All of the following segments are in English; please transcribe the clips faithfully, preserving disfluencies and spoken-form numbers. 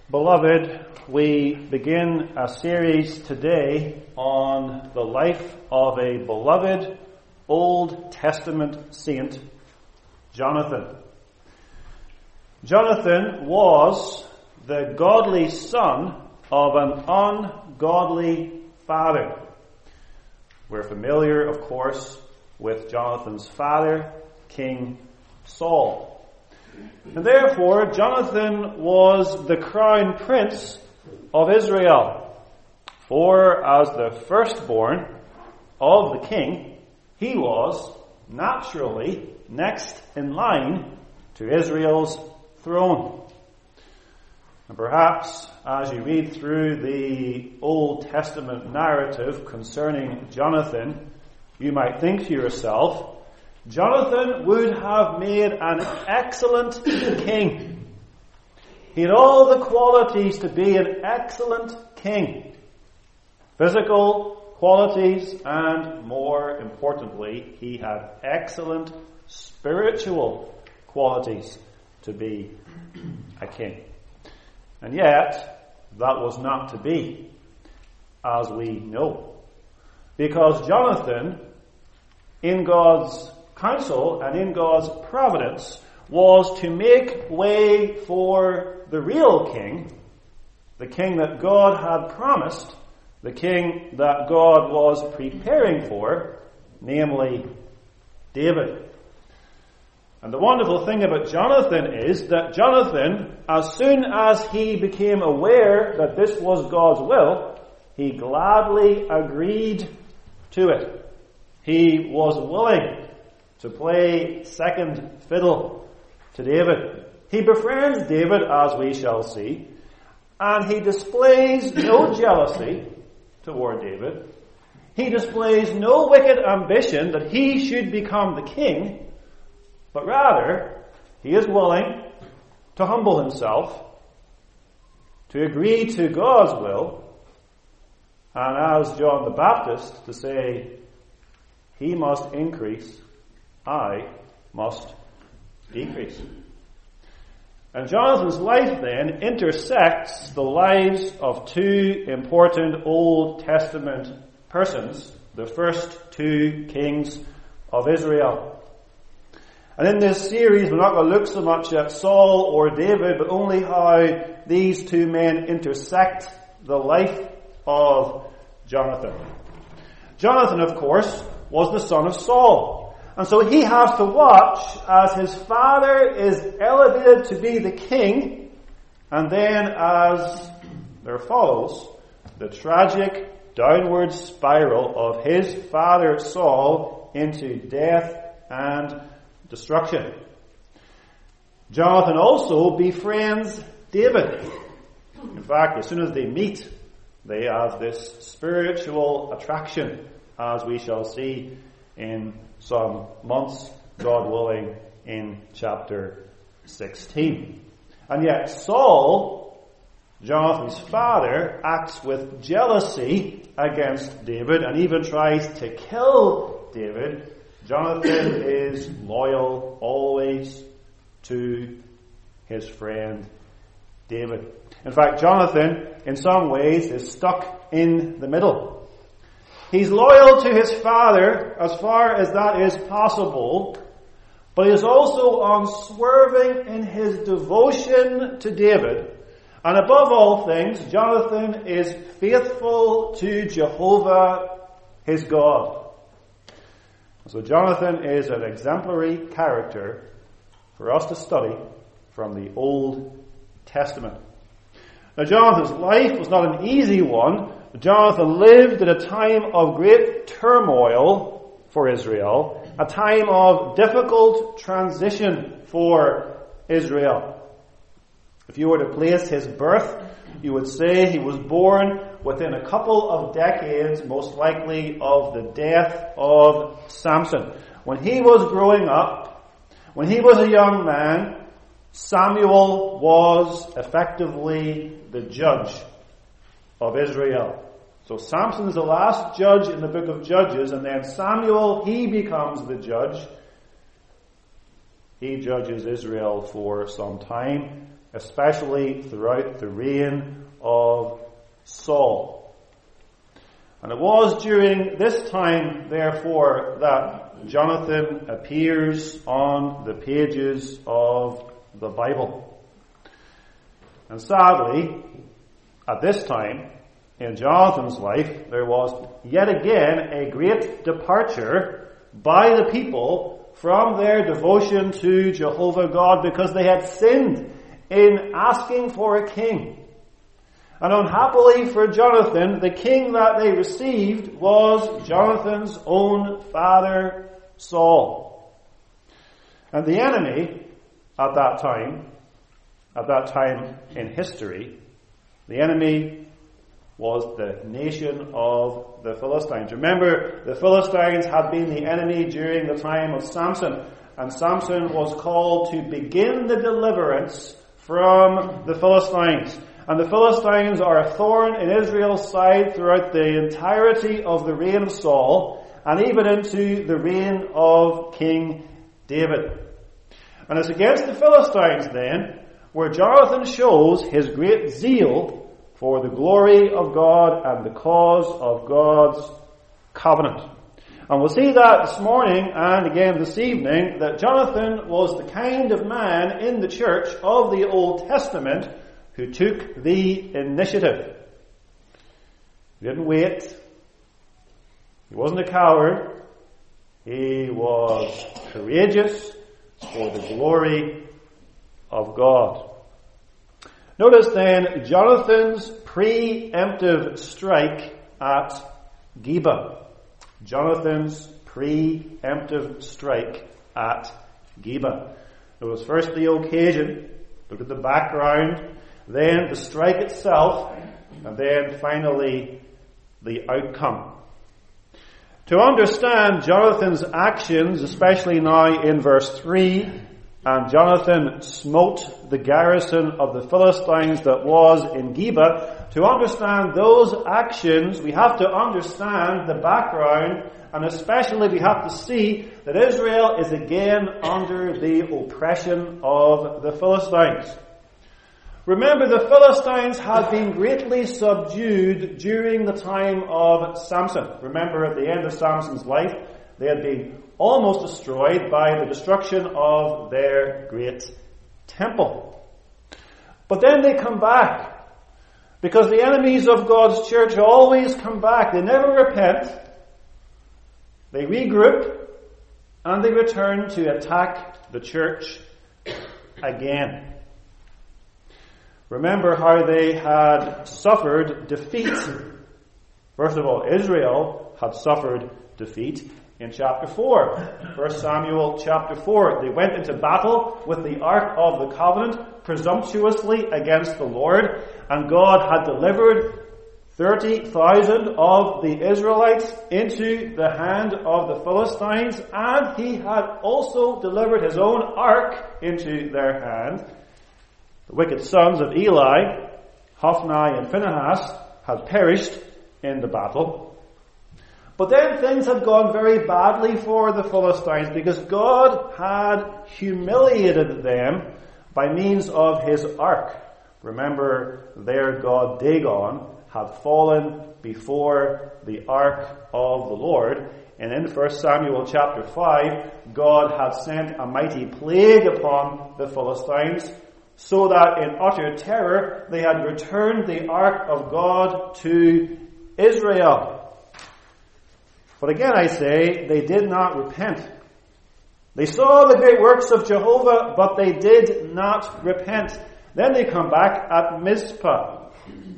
Beloved, we begin a series today on the life of a beloved Old Testament saint, Jonathan. Jonathan was the godly son of an ungodly father. We're familiar, of course, with Jonathan's father, King Saul. And therefore, Jonathan was the crown prince of Israel. For as the firstborn of the king, he was naturally next in line to Israel's throne. And perhaps as you read through the Old Testament narrative concerning Jonathan, you might think to yourself, Jonathan would have made an excellent king. He had all the qualities to be an excellent king. Physical qualities, and more importantly, he had excellent spiritual qualities to be a king. And yet, that was not to be, as we know. Because Jonathan, in God's counsel and in God's providence, was to make way for the real king, the king that God had promised, the king that God was preparing for, namely David. And the wonderful thing about Jonathan is that Jonathan, as soon as he became aware that this was God's will, he gladly agreed to it. He was willing to play second fiddle to David. He befriends David, as we shall see, and he displays no jealousy toward David. He displays no wicked ambition that he should become the king, but rather he is willing to humble himself, to agree to God's will, and as John the Baptist, to say, he must increase, I must decrease. And Jonathan's life then intersects the lives of two important Old Testament persons, the first two kings of Israel. And in this series, we're not going to look so much at Saul or David, but only how these two men intersect the life of Jonathan. Jonathan, of course, was the son of Saul. And so he has to watch as his father is elevated to be the king, and then as there follows the tragic downward spiral of his father Saul into death and destruction. Jonathan also befriends David. In fact, as soon as they meet, they have this spiritual attraction, as we shall see in some months, God willing, in chapter sixteen. And yet Saul, Jonathan's father, acts with jealousy against David and even tries to kill David. Jonathan is loyal always to his friend David. In fact, Jonathan, in some ways, is stuck in the middle. He's loyal to his father as far as that is possible, but he is also unswerving in his devotion to David. And above all things, Jonathan is faithful to Jehovah, his God. So Jonathan is an exemplary character for us to study from the Old Testament. Now, Jonathan's life was not an easy one. Jonathan lived at a time of great turmoil for Israel, a time of difficult transition for Israel. If you were to place his birth, you would say he was born within a couple of decades, most likely, of the death of Samson. When he was growing up, when he was a young man, Samuel was effectively the judge of Israel. So Samson is the last judge in the book of Judges, and then Samuel, he becomes the judge. He judges Israel for some time, especially throughout the reign of Saul. And it was during this time, therefore, that Jonathan appears on the pages of the Bible. And sadly, at this time, in Jonathan's life, there was yet again a great departure by the people from their devotion to Jehovah God, because they had sinned in asking for a king. And unhappily for Jonathan, the king that they received was Jonathan's own father, Saul. And the enemy at that time, at that time in history, the enemy was the nation of the Philistines. Remember, the Philistines had been the enemy during the time of Samson, and Samson was called to begin the deliverance from the Philistines. And the Philistines are a thorn in Israel's side throughout the entirety of the reign of Saul, and even into the reign of King David. And it's against the Philistines then where Jonathan shows his great zeal for the glory of God and the cause of God's covenant. And we'll see that this morning and again this evening, that Jonathan was the kind of man in the church of the Old Testament who took the initiative. He didn't wait. He wasn't a coward. He was courageous for the glory of God. Notice then Jonathan's preemptive strike at Geba. Jonathan's preemptive strike at Geba. It was first the occasion, look at the background, then the strike itself, and then finally the outcome. To understand Jonathan's actions, especially now in verse three, and Jonathan smote the garrison of the Philistines that was in Geba. To understand those actions, we have to understand the background, and especially we have to see that Israel is again under the oppression of the Philistines. Remember, the Philistines had been greatly subdued during the time of Samson. Remember, at the end of Samson's life, they had been almost destroyed by the destruction of their great temple. But then they come back, because the enemies of God's church always come back. They never repent. They regroup, and they return to attack the church again. Remember how they had suffered defeat. First of all, Israel had suffered defeat in chapter four. First Samuel chapter four. They went into battle with the Ark of the Covenant presumptuously against the Lord, and God had delivered thirty thousand of the Israelites into the hand of the Philistines, and he had also delivered his own ark into their hand. The wicked sons of Eli, Hophni and Phinehas, had perished in the battle. But then things had gone very badly for the Philistines, because God had humiliated them by means of his ark. Remember, their god Dagon had fallen before the ark of the Lord. And in First Samuel chapter five, God had sent a mighty plague upon the Philistines, so that in utter terror they had returned the ark of God to Israel. But again I say, they did not repent. They saw the great works of Jehovah, but they did not repent. Then they come back at Mizpah.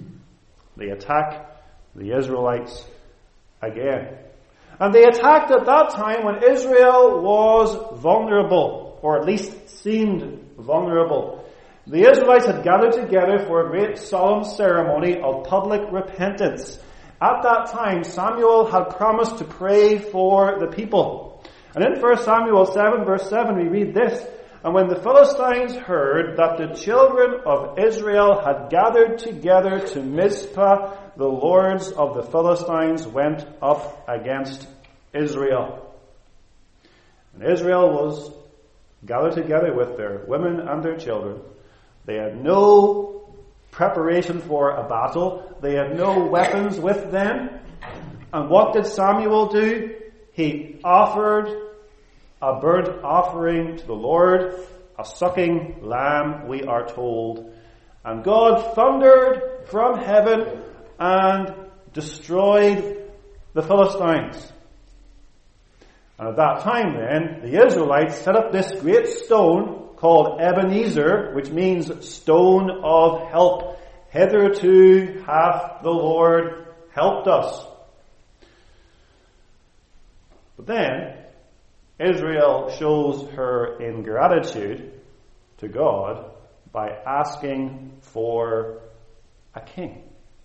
They attack the Israelites again. And they attacked at that time when Israel was vulnerable, or at least seemed vulnerable. The Israelites had gathered together for a great solemn ceremony of public repentance. At that time, Samuel had promised to pray for the people. And in First Samuel seven verse seven we read this: "And when the Philistines heard that the children of Israel had gathered together to Mizpah, the lords of the Philistines went up against Israel." And Israel was gathered together with their women and their children. They had no preparation for a battle. They had no weapons with them. And what did Samuel do? He offered a burnt offering to the Lord, a sucking lamb, we are told. And God thundered from heaven and destroyed the Philistines. And at that time then, the Israelites set up this great stone called Ebenezer, which means stone of help. Hitherto hath the Lord helped us. But then, Israel shows her ingratitude to God by asking for a king.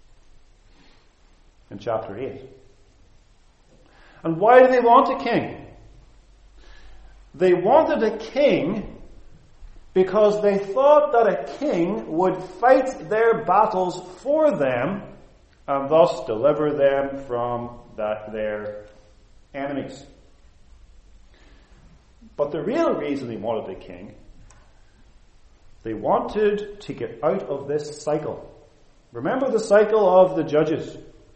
In chapter eight. And why do they want a king? They wanted a king because they thought that a king would fight their battles for them and thus deliver them from that, their enemies. But the real reason they wanted a king, they wanted to get out of this cycle. Remember the cycle of the judges.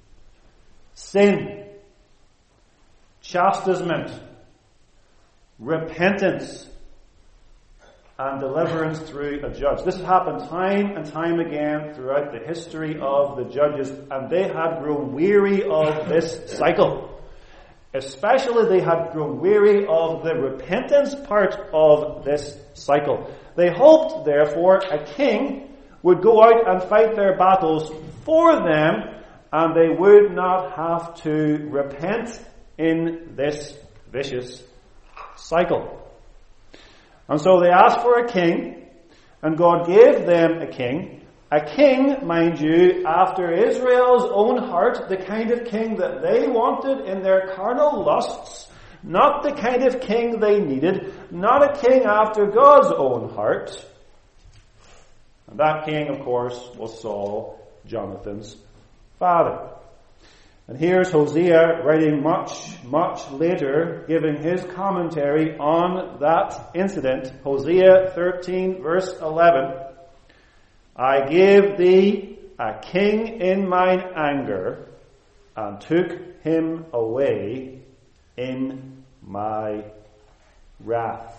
Sin, chastisement, repentance, and deliverance through a judge. This has happened time and time again throughout the history of the judges, and they had grown weary of this cycle. Especially they had grown weary of the repentance part of this cycle. They hoped, therefore, a king would go out and fight their battles for them, and they would not have to repent in this vicious cycle. And so they asked for a king, and God gave them a king. A king, mind you, after Israel's own heart, the kind of king that they wanted in their carnal lusts, not the kind of king they needed, not a king after God's own heart. And that king, of course, was Saul, Jonathan's father. And here's Hosea writing much, much later, giving his commentary on that incident. Hosea thirteen, verse eleven. I gave thee a king in mine anger, and took him away in my wrath.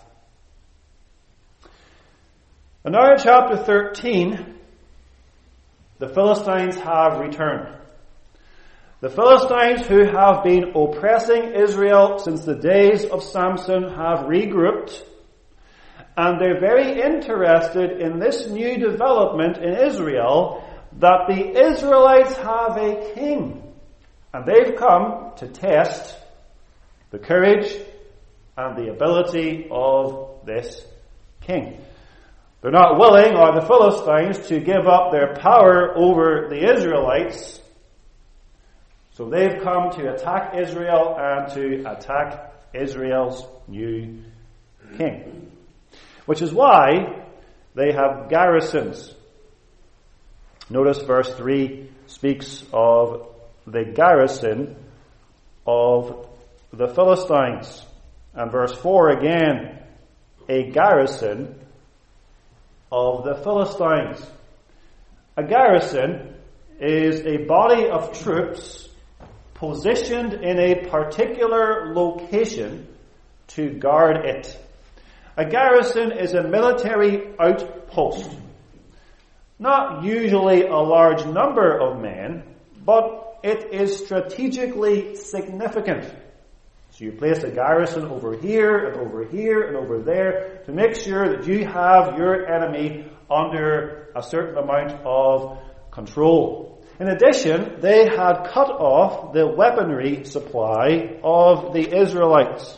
And now in chapter thirteen, the Philistines have returned. The Philistines who have been oppressing Israel since the days of Samson have regrouped, and they're very interested in this new development in Israel, that the Israelites have a king. And they've come to test the courage and the ability of this king. They're not willing, or the Philistines, to give up their power over the Israelites. So they've come to attack Israel and to attack Israel's new king. Which is why they have garrisons. Notice verse three speaks of the garrison of the Philistines. And verse four again, a garrison of the Philistines. A garrison is a body of troops positioned in a particular location to guard it. A garrison is a military outpost. Not usually a large number of men, but it is strategically significant. So you place a garrison over here and over here and over there to make sure that you have your enemy under a certain amount of control. In addition, they had cut off the weaponry supply of the Israelites.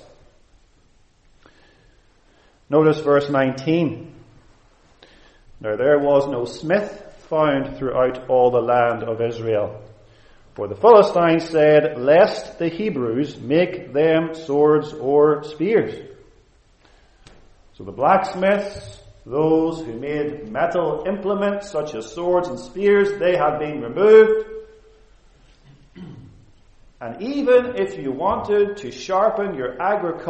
Notice verse nineteen. Now there was no smith found throughout all the land of Israel. For the Philistines said, lest the Hebrews make them swords or spears. So the blacksmiths, those who made metal implements such as swords and spears, they had been removed. And even if you wanted to sharpen your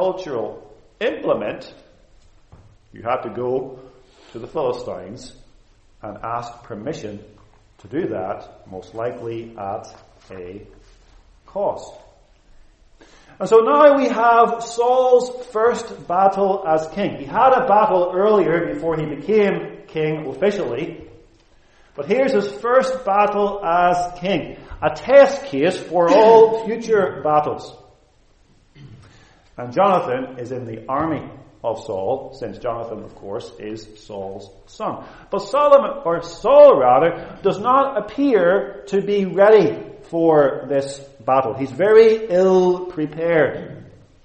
agricultural implement, you had to go to the Philistines and ask permission to do that, most likely at a cost. And so now we have Saul's first battle as king. He had a battle earlier before he became king officially, but here's his first battle as king, a test case for all future battles. And Jonathan is in the army of Saul, since Jonathan, of course, is Saul's son. But Solomon, or Saul rather, does not appear to be ready for this battle. He's very ill prepared.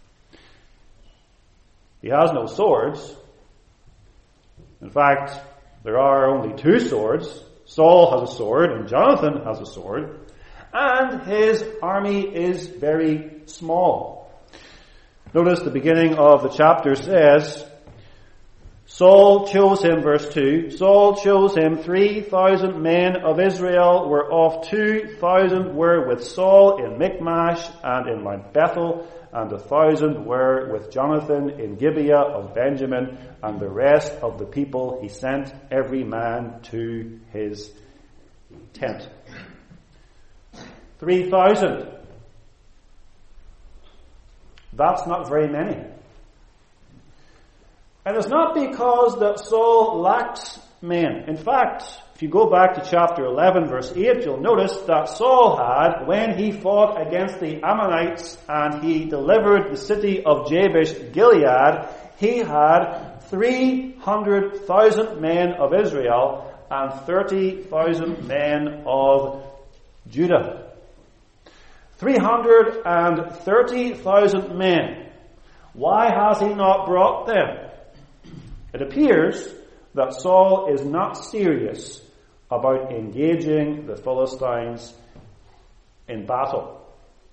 He has no swords. In fact, there are only two swords. Saul has a sword and Jonathan has a sword. And his army is very small. Notice the beginning of the chapter says, Saul chose him, verse two, Saul chose him three thousand men of Israel, whereof two thousand were with Saul in Michmash and in Mount Bethel, and a thousand were with Jonathan in Gibeah of Benjamin, and the rest of the people he sent every man to his tent. Three thousand. That's not very many. And it's not because that Saul lacked men. In fact, if you go back to chapter eleven, verse eight, you'll notice that Saul had, when he fought against the Ammonites and he delivered the city of Jabesh Gilead, he had three hundred thousand men of Israel and thirty thousand men of Judah. three hundred thirty thousand men. Why has he not brought them? It appears that Saul is not serious about engaging the Philistines in battle.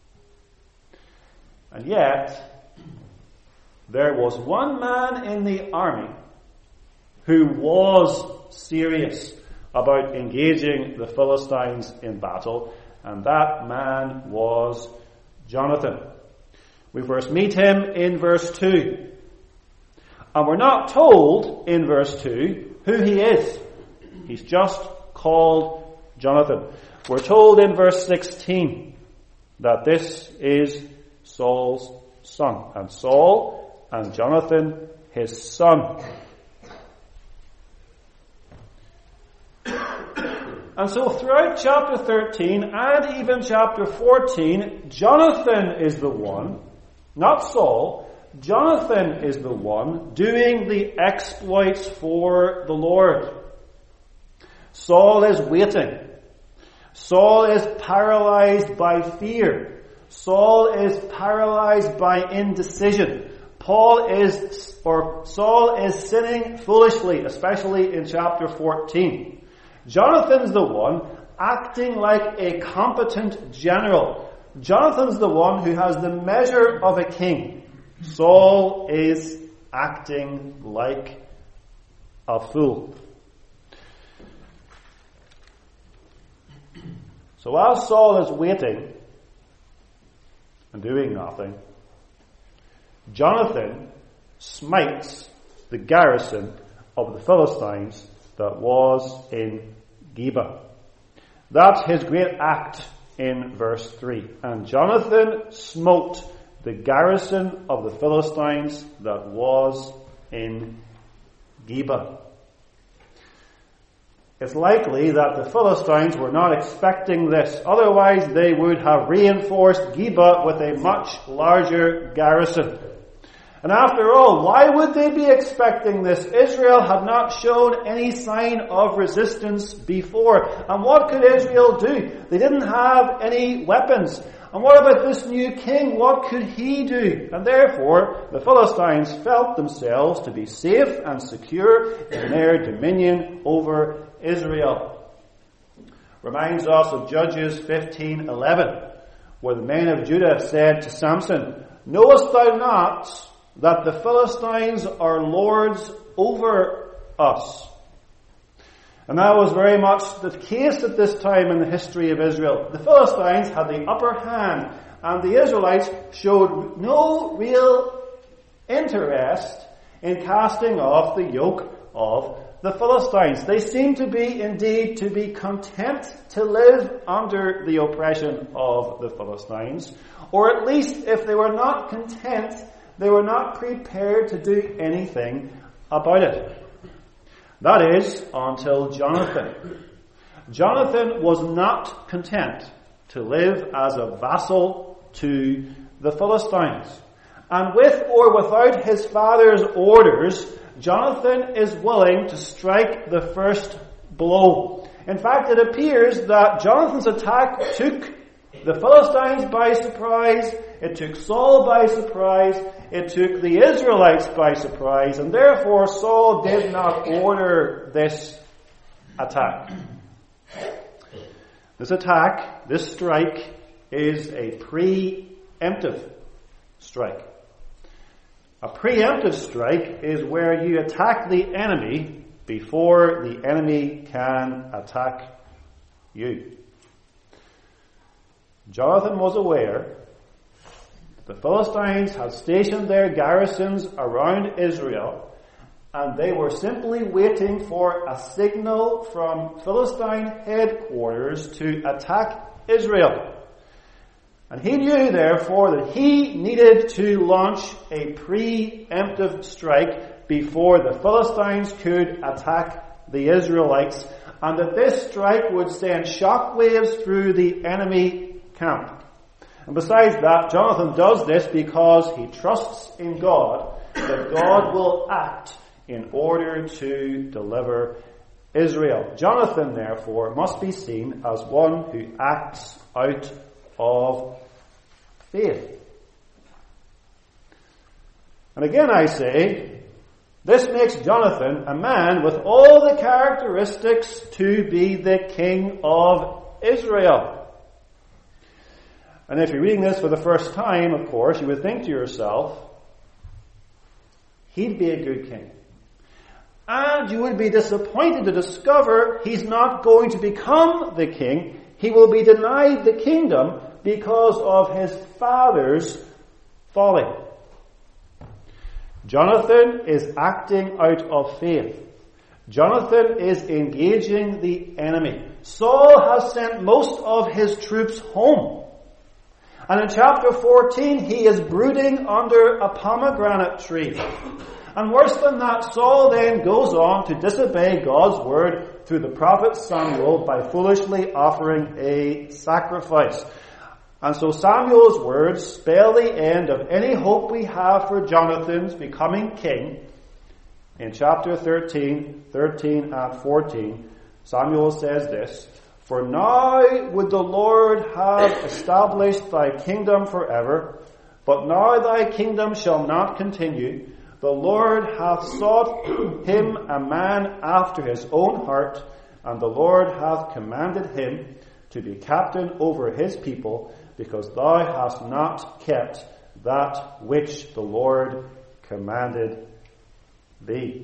And yet, there was one man in the army who was serious about engaging the Philistines in battle, and that man was Jonathan. We first meet him in verse two. And we're not told in verse two who he is. He's just called Jonathan. We're told in verse sixteen that this is Saul's son. And Saul and Jonathan, his son. And so throughout chapter thirteen and even chapter fourteen, Jonathan is the one, not Saul, Jonathan is the one doing the exploits for the Lord. Saul is waiting. Saul is paralyzed by fear. Saul is paralyzed by indecision. Paul is, or Saul is sinning foolishly, especially in chapter fourteen. Jonathan's the one acting like a competent general. Jonathan's the one who has the measure of a king. Saul is acting like a fool. So while Saul is waiting and doing nothing, Jonathan smites the garrison of the Philistines that was in Geba. That's his great act in verse three. And Jonathan smote the garrison of the Philistines that was in Geba. It's likely that the Philistines were not expecting this. Otherwise, they would have reinforced Geba with a much larger garrison. And after all, why would they be expecting this? Israel had not shown any sign of resistance before. And what could Israel do? They didn't have any weapons. And what about this new king? What could he do? And therefore, the Philistines felt themselves to be safe and secure in their dominion over Israel. Reminds us of Judges fifteen eleven, where the men of Judah said to Samson, "Knowest thou not that the Philistines are lords over us?" And that was very much the case at this time in the history of Israel. The Philistines had the upper hand, and the Israelites showed no real interest in casting off the yoke of the Philistines. They seem to be indeed to be content to live under the oppression of the Philistines, or at least if they were not content, they were not prepared to do anything about it. That is, until Jonathan. Jonathan was not content to live as a vassal to the Philistines. And with or without his father's orders, Jonathan is willing to strike the first blow. In fact, it appears that Jonathan's attack took the Philistines by surprise, it took Saul by surprise, it took the Israelites by surprise, and therefore Saul did not order this attack. This attack, this strike, is a preemptive strike. A preemptive strike is where you attack the enemy before the enemy can attack you. Jonathan was aware that the Philistines had stationed their garrisons around Israel, and they were simply waiting for a signal from Philistine headquarters to attack Israel. And he knew, therefore, that he needed to launch a preemptive strike before the Philistines could attack the Israelites, and that this strike would send shockwaves through the enemy camp. And besides that, Jonathan does this because he trusts in God, that God will act in order to deliver Israel. Jonathan, therefore, must be seen as one who acts out of faith. And again I say, this makes Jonathan a man with all the characteristics to be the king of Israel. And if you're reading this for the first time, of course, you would think to yourself, he'd be a good king. And you would be disappointed to discover he's not going to become the king. He will be denied the kingdom because of his father's folly. Jonathan is acting out of faith. Jonathan is engaging the enemy. Saul has sent most of his troops home. And in chapter fourteen, he is brooding under a pomegranate tree. And worse than that, Saul then goes on to disobey God's word through the prophet Samuel by foolishly offering a sacrifice. And so Samuel's words spell the end of any hope we have for Jonathan's becoming king. In chapter thirteen, thirteen and fourteen, Samuel says this, "For now would the Lord have established thy kingdom forever, but now thy kingdom shall not continue. The Lord hath sought him a man after his own heart, and the Lord hath commanded him to be captain over his people, because thou hast not kept that which the Lord commanded thee."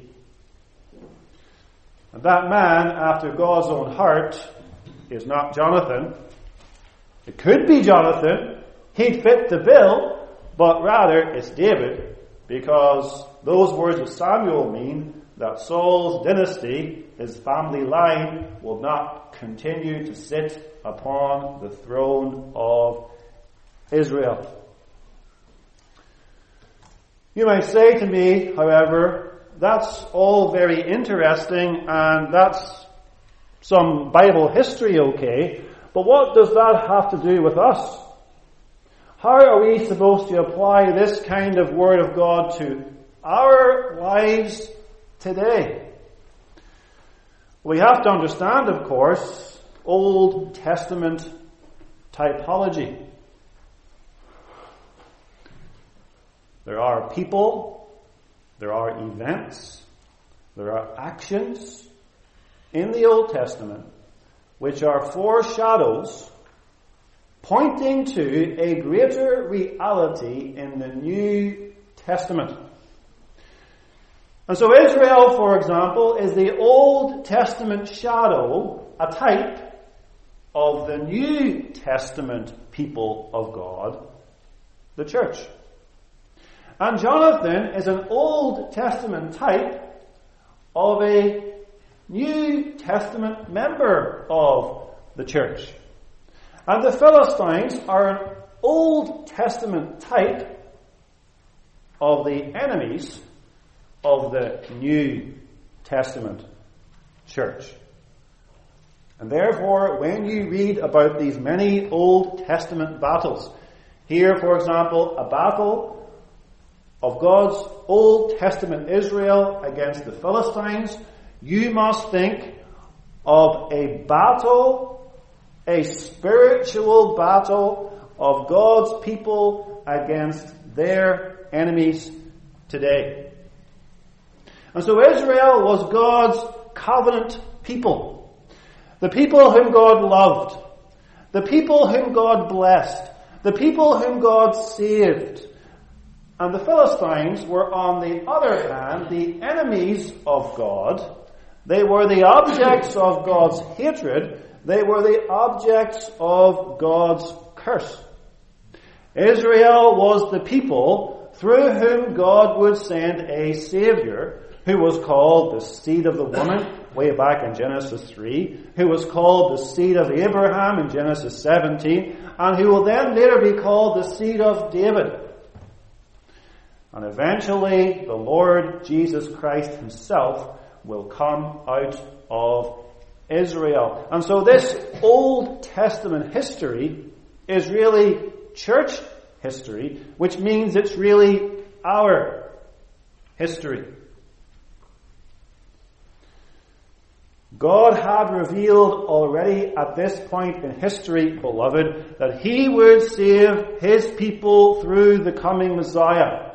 And that man after God's own heart is not Jonathan. It could be Jonathan. He'd fit the bill, but rather it's David, because those words of Samuel mean that Saul's dynasty, his family line, will not continue to sit upon the throne of Israel. You might say to me, however, that's all very interesting and that's some Bible history, okay, but what does that have to do with us? How are we supposed to apply this kind of Word of God to our lives today? We have to understand, of course, Old Testament typology. There are people, there are events, there are actions in the Old Testament which are foreshadows pointing to a greater reality in the New Testament. And so Israel, for example, is the Old Testament shadow, a type of the New Testament people of God, the church. And Jonathan is an Old Testament type of a New Testament member of the church. And the Philistines are an Old Testament type of the enemies of the New Testament church. And therefore, when you read about these many Old Testament battles, here, for example, a battle of God's Old Testament Israel against the Philistines, you must think of a battle, a spiritual battle of God's people against their enemies today. And so Israel was God's covenant people. The people whom God loved. The people whom God blessed. The people whom God saved. And the Philistines were, on the other hand, the enemies of God. They were the objects of God's hatred. They were the objects of God's curse. Israel was the people through whom God would send a Savior, who was called the seed of the woman, way back in Genesis three, who was called the seed of Abraham in Genesis seventeen, and who will then later be called the seed of David. And eventually, the Lord Jesus Christ himself will come out of Israel. And so this Old Testament history is really church history, which means it's really our history. God had revealed already at this point in history, beloved, that He would save His people through the coming Messiah.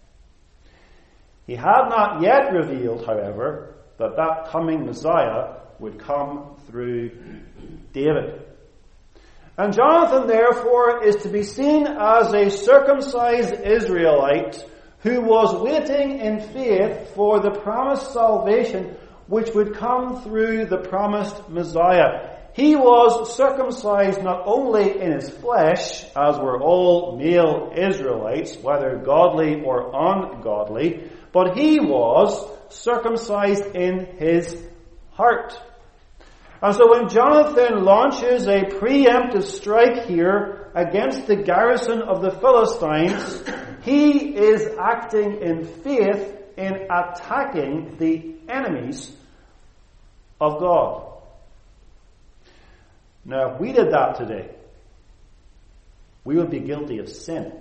He had not yet revealed, however, that that coming Messiah would come through David. And Jonathan, therefore, is to be seen as a circumcised Israelite who was waiting in faith for the promised salvation which would come through the promised Messiah. He was circumcised not only in his flesh, as were all male Israelites, whether godly or ungodly, but he was circumcised in his heart. And so when Jonathan launches a preemptive strike here against the garrison of the Philistines, he is acting in faith in attacking the enemies of God. Now, if we did that today, we would be guilty of sin.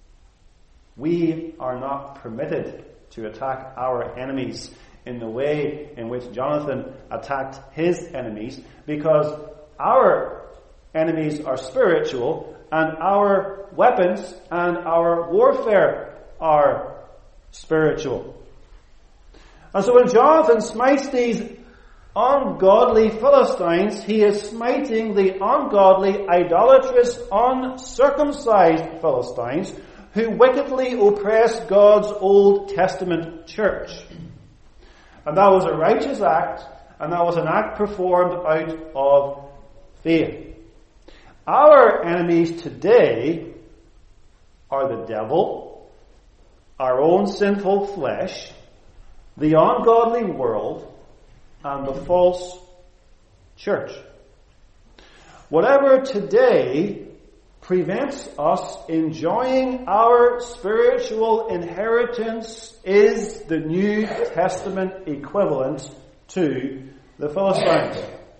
We are not permitted to attack our enemies in the way in which Jonathan attacked his enemies, because our enemies are spiritual and our weapons and our warfare are spiritual. And so when Jonathan smites these ungodly Philistines, he is smiting the ungodly, idolatrous, uncircumcised Philistines who wickedly oppress God's Old Testament church. And that was a righteous act, and that was an act performed out of faith. Our enemies today are the devil, our own sinful flesh, the ungodly world, and the false church. Whatever today prevents us enjoying our spiritual inheritance is the New Testament equivalent to the Philistines.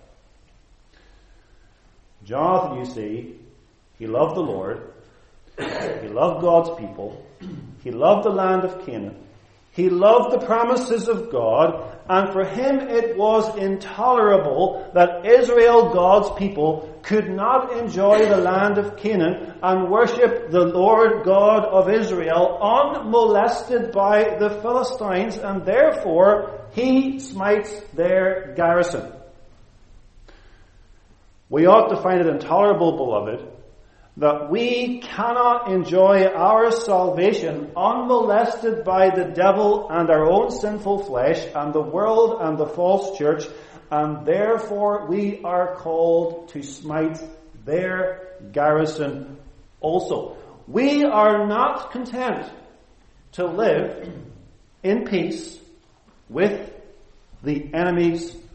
Jonathan, you see, he loved the Lord, he loved God's people, he loved the land of Canaan, he loved the promises of God, and for him it was intolerable that Israel, God's people, could not enjoy the land of Canaan and worship the Lord God of Israel unmolested by the Philistines, and therefore he smites their garrison. We ought to find it intolerable, beloved, that we cannot enjoy our salvation unmolested by the devil and our own sinful flesh and the world and the false church, and therefore we are called to smite their garrison also. We are not content to live in peace with the enemies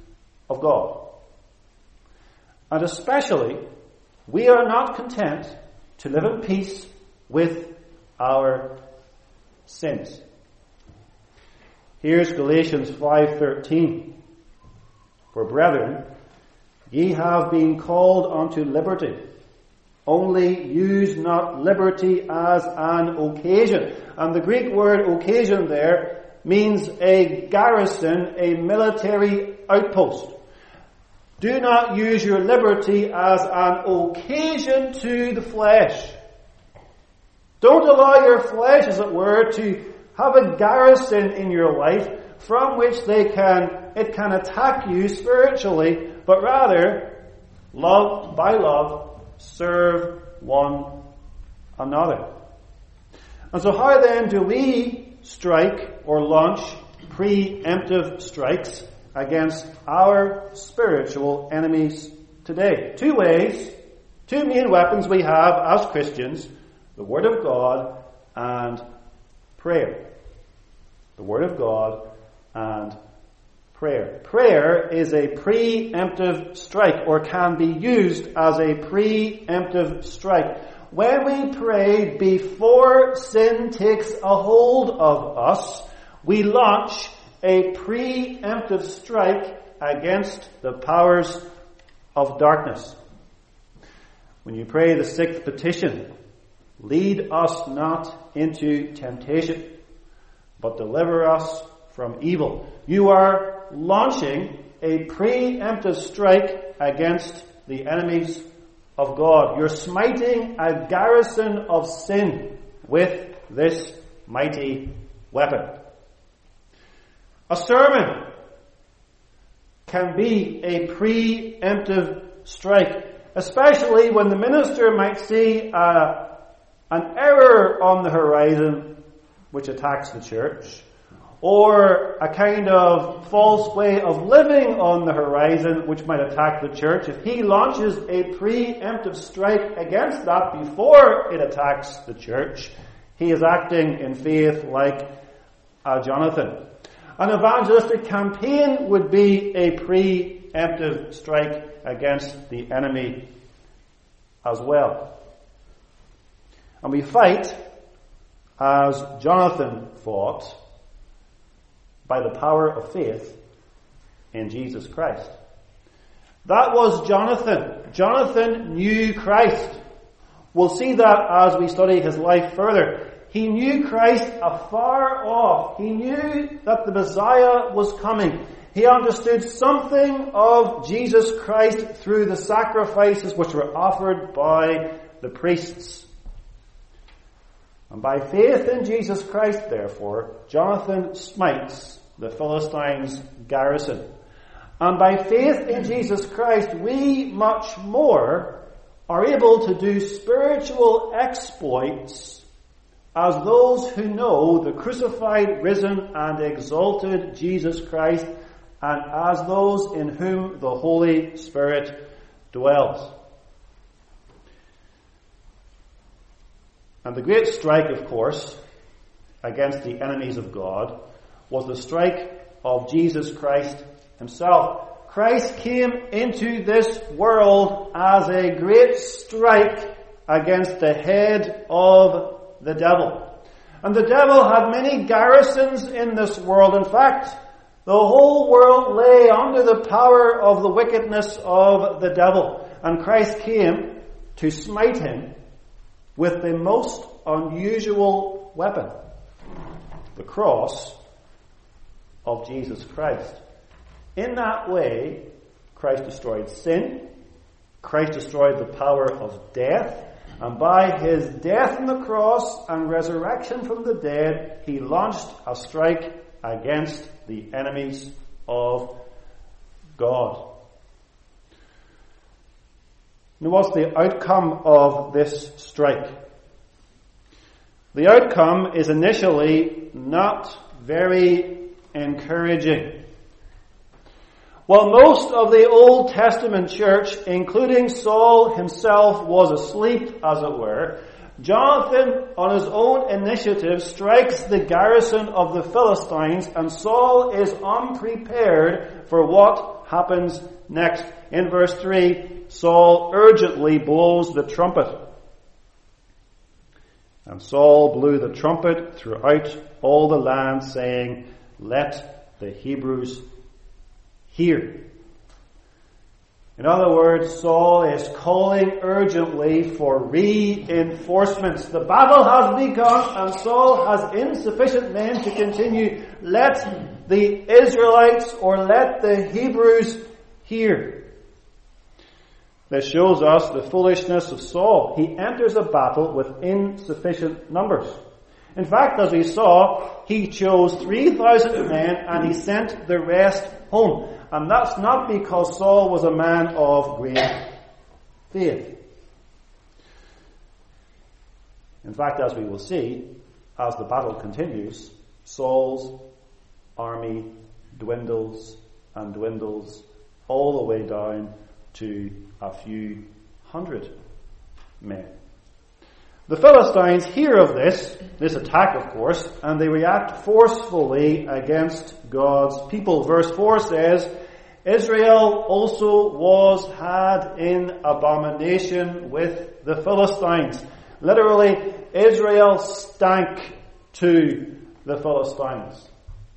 of God. And especially, we are not content to live in peace with our sins. Here's Galatians five thirteen. For brethren, ye have been called unto liberty. Only use not liberty as an occasion. And the Greek word occasion there means a garrison, a military outpost. Do not use your liberty as an occasion to the flesh. Don't allow your flesh, as it were, to have a garrison in your life from which they can, it can attack you spiritually, but rather, love, by love, serve one another. And so how then do we strike or launch preemptive strikes against our spiritual enemies today? Two ways, two main weapons we have as Christians: the Word of God and prayer. The Word of God and prayer. Prayer is a preemptive strike, or can be used as a preemptive strike. When we pray before sin takes a hold of us, we launch a preemptive strike against the powers of darkness. When you pray the sixth petition, lead us not into temptation, but deliver us from evil, you are launching a preemptive strike against the enemies of God. You're smiting a garrison of sin with this mighty weapon. A sermon can be a preemptive strike, especially when the minister might see uh, an error on the horizon which attacks the church, or a kind of false way of living on the horizon which might attack the church. If he launches a preemptive strike against that before it attacks the church, he is acting in faith like uh, Jonathan. An evangelistic campaign would be a preemptive strike against the enemy as well. And we fight as Jonathan fought, by the power of faith in Jesus Christ. That was Jonathan. Jonathan knew Christ. We'll see that as we study his life further. He knew Christ afar off. He knew that the Messiah was coming. He understood something of Jesus Christ through the sacrifices which were offered by the priests. And by faith in Jesus Christ, therefore, Jonathan smites the Philistines' garrison. And by faith in Jesus Christ, we much more are able to do spiritual exploits as those who know the crucified, risen, and exalted Jesus Christ, and as those in whom the Holy Spirit dwells. And the great strike, of course, against the enemies of God was the strike of Jesus Christ himself. Christ came into this world as a great strike against the head of the devil. And the devil had many garrisons in this world. In fact, the whole world lay under the power of the wickedness of the devil. And Christ came to smite him with the most unusual weapon, the cross of Jesus Christ. In that way, Christ destroyed sin, Christ destroyed the power of death, and by his death on the cross and resurrection from the dead, he launched a strike against the enemies of God. Now, what's the outcome of this strike? The outcome is initially not very encouraging. While most of the Old Testament church, including Saul himself, was asleep, as it were, Jonathan, on his own initiative, strikes the garrison of the Philistines, and Saul is unprepared for what happens next? In verse three, Saul urgently blows the trumpet. And Saul blew the trumpet throughout all the land, saying, "Let the Hebrews hear." In other words, Saul is calling urgently for reinforcements. The battle has begun and Saul has insufficient men to continue. Let the Israelites or let the Hebrews hear. This shows us the foolishness of Saul. He enters a battle with insufficient numbers. In fact, as we saw, he chose three thousand men and he sent the rest home. And that's not because Saul was a man of great faith. In fact, as we will see, as the battle continues, Saul's army dwindles and dwindles all the way down to a few hundred men. The Philistines hear of this, this attack of course, and they react forcefully against God's people. Verse four says, Israel also was had in abomination with the Philistines. Literally, Israel stank to the Philistines.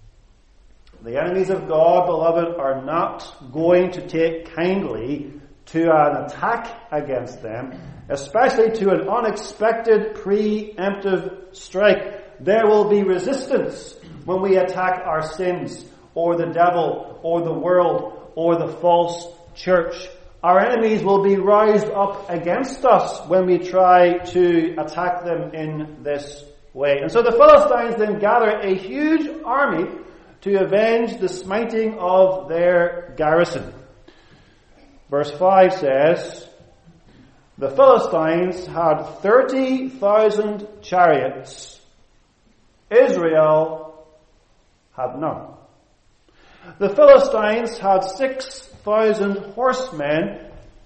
The enemies of God, beloved, are not going to take kindly to an attack against them, especially to an unexpected preemptive strike. There will be resistance when we attack our sins, or the devil, or the world, or the false church. Our enemies will be roused up against us when we try to attack them in this way. And so the Philistines then gather a huge army to avenge the smiting of their garrison. Verse five says, the Philistines had thirty thousand chariots. Israel had none. The Philistines had six thousand horsemen.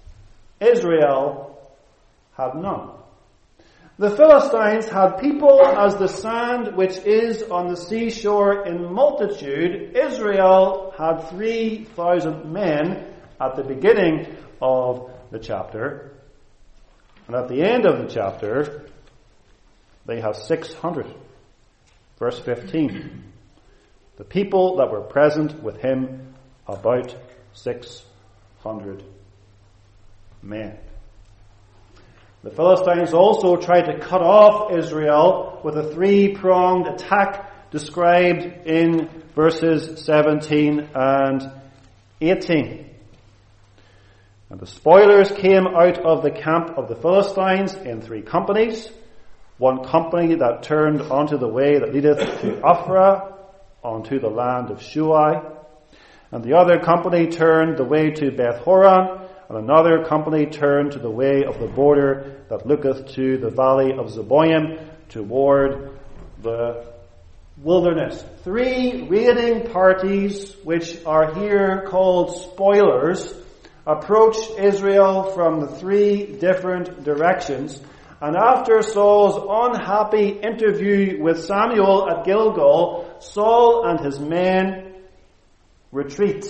Israel had none. The Philistines had people as the sand which is on the seashore in multitude. Israel had three thousand men at the beginning of the chapter. And at the end of the chapter, they have six hundred. Verse fifteen. The people that were present with him, about six hundred men. The Philistines also tried to cut off Israel with a three-pronged attack described in verses seventeen and eighteen. And the spoilers came out of the camp of the Philistines in three companies. One company that turned onto the way that leadeth to Ophrah, onto the land of Shuai. And the other company turned the way to Beth-horon, and another company turned to the way of the border that looketh to the valley of Zeboim, toward the wilderness. Three raiding parties, which are here called spoilers, approach Israel from the three different directions. And after Saul's unhappy interview with Samuel at Gilgal, Saul and his men retreat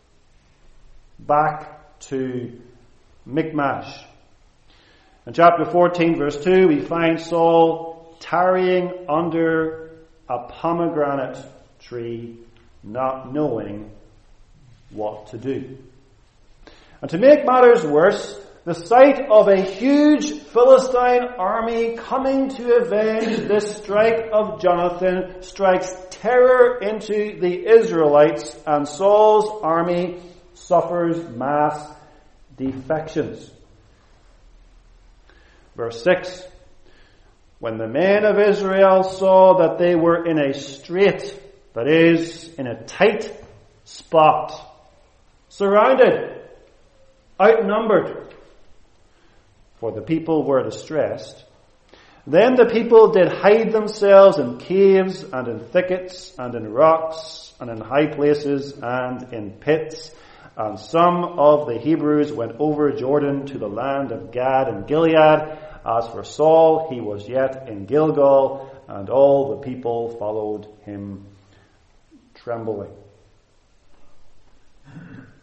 back to Michmash. In chapter fourteen, verse two, we find Saul tarrying under a pomegranate tree, not knowing what to do. And to make matters worse, the sight of a huge Philistine army coming to avenge this strike of Jonathan strikes terror into the Israelites, and Saul's army suffers mass defections. Verse six, when the men of Israel saw that they were in a strait, that is, in a tight spot, surrounded, outnumbered, for the people were distressed, then the people did hide themselves in caves and in thickets and in rocks and in high places and in pits. And some of the Hebrews went over Jordan to the land of Gad and Gilead. As for Saul, he was yet in Gilgal, and all the people followed him trembling.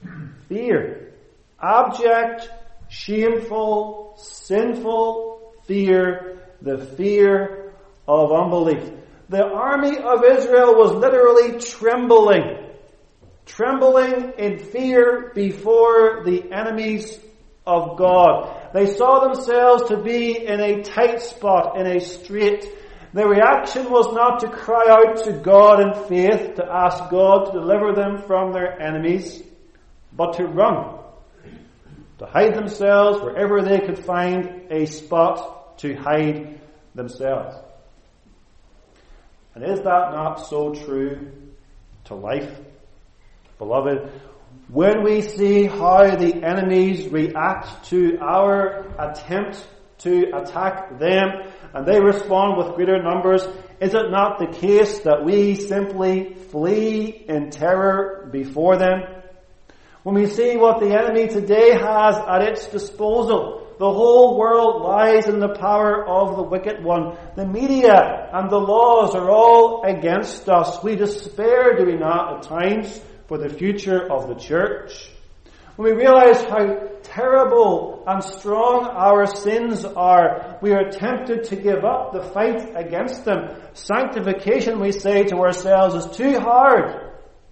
Fear. Abject, shameful, sinful fear. The fear of unbelief. The army of Israel was literally trembling. Trembling in fear before the enemies of God. They saw themselves to be in a tight spot, in a strait. Their reaction was not to cry out to God in faith, to ask God to deliver them from their enemies, but to run, to hide themselves wherever they could find a spot to hide themselves. And is that not so true to life, beloved? When we see how the enemies react to our attempt to attack them, and they respond with greater numbers, is it not the case that we simply flee in terror before them? When we see what the enemy today has at its disposal, the whole world lies in the power of the wicked one. The media and the laws are all against us. We despair, do we not, at times, for the future of the church. When we realize how terrible and strong our sins are, we are tempted to give up the fight against them. Sanctification, we say to ourselves, is too hard.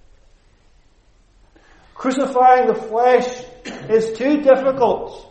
Crucifying the flesh is too difficult.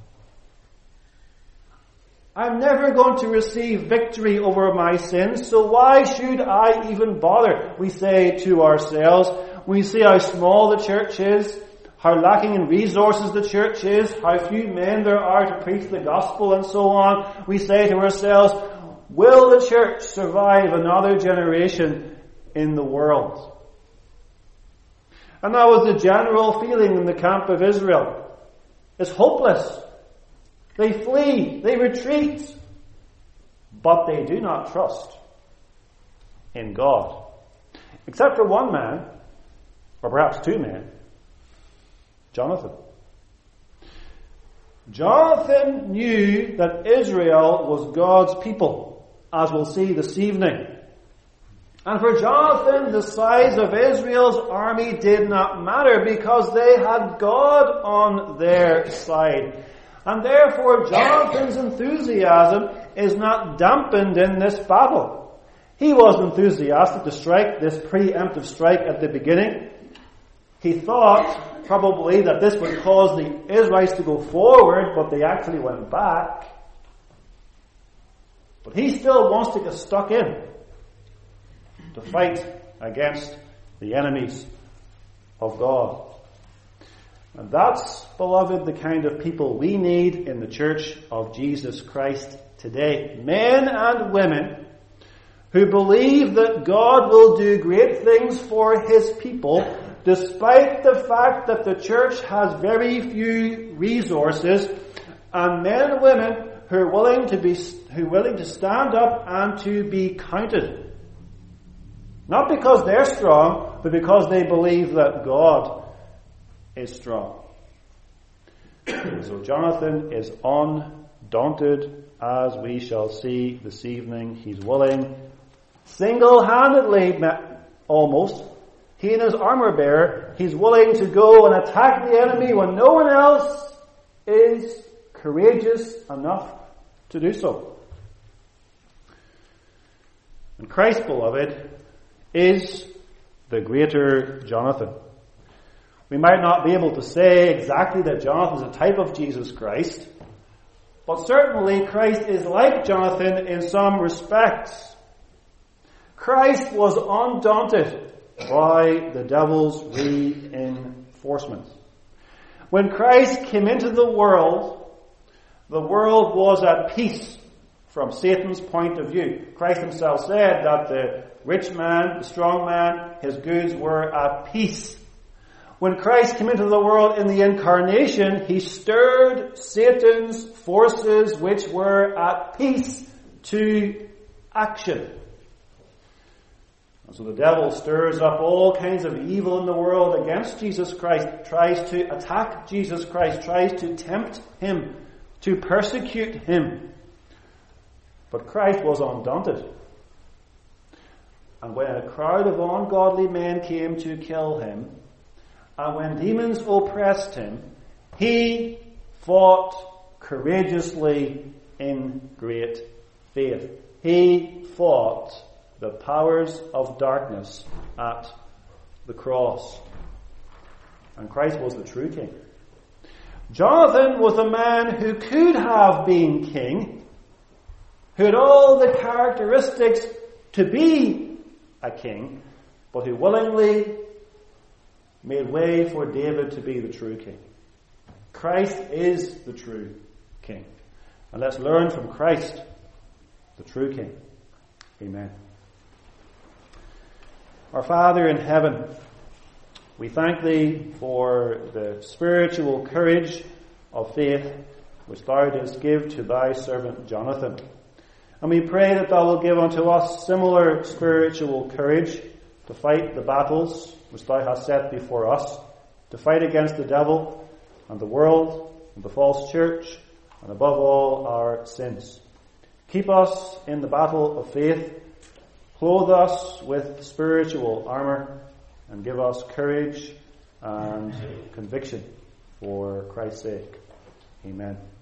I'm never going to receive victory over my sins, so why should I even bother? We say to ourselves. We see how small the church is, how lacking in resources the church is, how few men there are to preach the gospel and so on. We say to ourselves, will the church survive another generation in the world? And that was the general feeling in the camp of Israel. It's hopeless. They flee, they retreat, but they do not trust in God. Except for one man, or perhaps two men, Jonathan. Jonathan knew that Israel was God's people, as we'll see this evening. And for Jonathan, the size of Israel's army did not matter because they had God on their side. And therefore, Jonathan's enthusiasm is not dampened in this battle. He was enthusiastic to strike this preemptive strike at the beginning. He thought probably that this would cause the Israelites to go forward, but they actually went back. But he still wants to get stuck in to fight against the enemies of God. And that's, beloved, the kind of people we need in the Church of Jesus Christ today. Men and women who believe that God will do great things for His people, despite the fact that the church has very few resources, and men and women who are willing to be, who are willing to stand up and to be counted. Not because they're strong, but because they believe that God is strong. So Jonathan is undaunted, as we shall see this evening. He's willing, single-handedly almost, he and his armor bearer, he's willing to go and attack the enemy when no one else is courageous enough to do so. And Christ, beloved, is the greater Jonathan. We might not be able to say exactly that Jonathan is a type of Jesus Christ, but certainly Christ is like Jonathan in some respects. Christ was undaunted by the devil's reinforcements. When Christ came into the world, the world was at peace from Satan's point of view. Christ himself said that the rich man, the strong man, his goods were at peace. When Christ came into the world in the incarnation, he stirred Satan's forces which were at peace to action. And so the devil stirs up all kinds of evil in the world against Jesus Christ, tries to attack Jesus Christ, tries to tempt him, to persecute him. But Christ was undaunted. And when a crowd of ungodly men came to kill him, And when demons oppressed him, he fought courageously in great faith. He fought the powers of darkness at the cross. And Christ was the true king. Jonathan was a man who could have been king, who had all the characteristics to be a king, but who willingly made way for David to be the true king. Christ is the true king. And let's learn from Christ, the true king. Amen. Our Father in heaven, we thank Thee for the spiritual courage of faith which Thou didst give to Thy servant Jonathan. And we pray that Thou will give unto us similar spiritual courage to fight the battles which Thou hast set before us, to fight against the devil and the world and the false church, and above all our sins. Keep us in the battle of faith, clothe us with spiritual armour, and give us courage and conviction for Christ's sake. Amen.